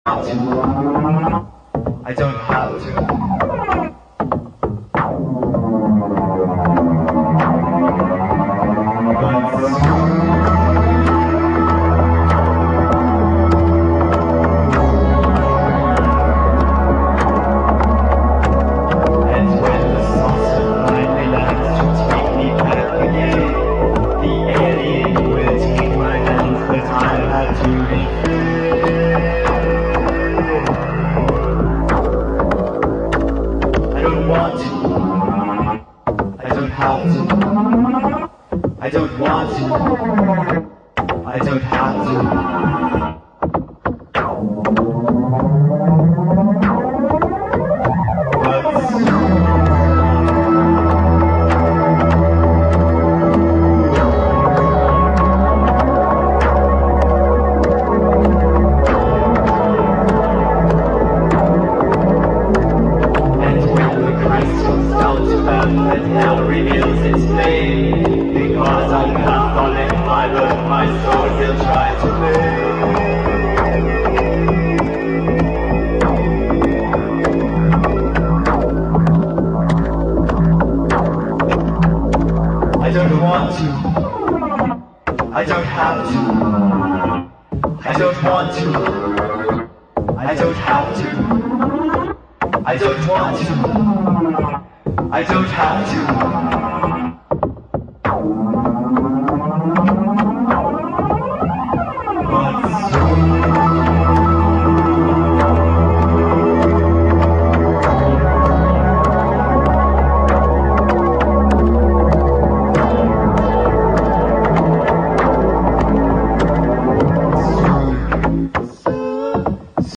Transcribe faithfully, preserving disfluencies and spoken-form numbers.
I don't have to. I don't want to. I don't have to. And when the crystal starts to burn and hell reveals its flame, because I'm half falling, my love, my soul will try to live. I don't want to. I don't have to. I don't want to. I don't have to. I don't want to. I don't have to.